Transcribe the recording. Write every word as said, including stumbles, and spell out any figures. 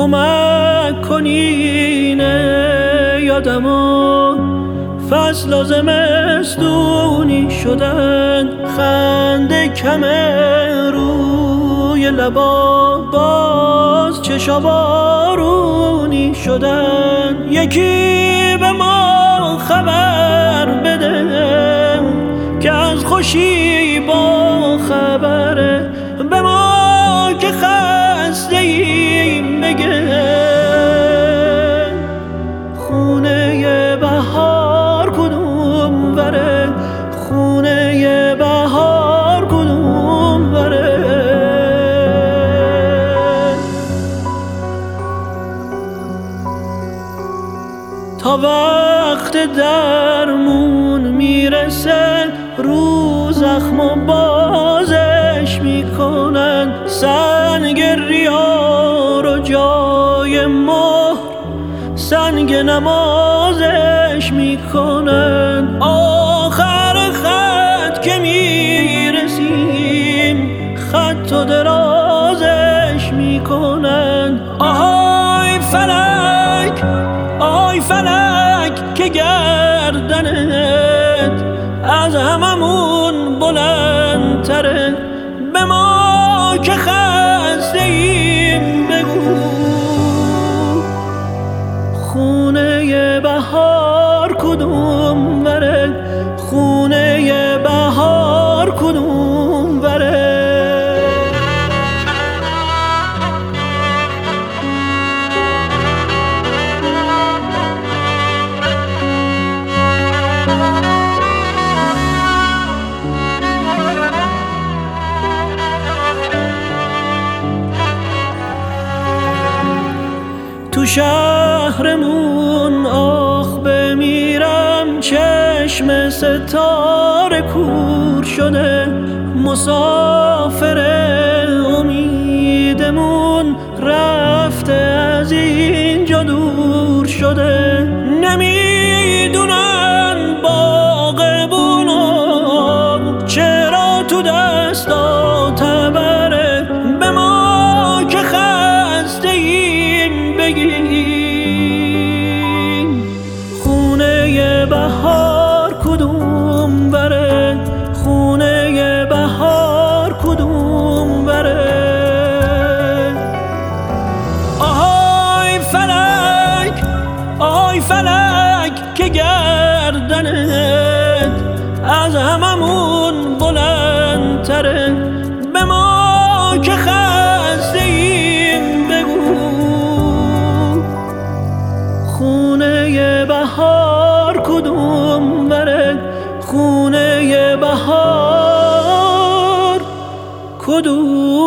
کمک کنینه یادمو فصل و زمستونی شدن، خنده کم روی لبا باز چشا بارونی شدن. یکی به ما خبر بده که از خوشی با خبره، به ما که خسته ایم بگه خونه بهار کدوم وره، خونه بهار کدوم وره. تا وقت درمون میرسه رو زخم و بازش میکنن، سنگ ریار و جای مهر سنگ نمازش میکنن. آخر خط که میرسیم خط و درازش میکنن. آهای فلک آی فلک که گردنت از هممون بلندتره، به ما که خسته ایم بگو خونه بهار کدوم وره، خونه بهار کدوم وره. تو شهرمون آخ بمیرم، چشم ستاره کور شده، مسافر امیدمون رفته از اینجا دور شده. نمیدونن باغبونا چرا تو دستا تبره، به ما که خسته ایم بگیم خونه بهار کدوم وره، خونه بهار کدوم وره. آهای فلک آی فلک که گردنت از هممون بلندتره، به ما که خسته ایم بگو خونه بهار کدوم وره، خونه بهار کدوم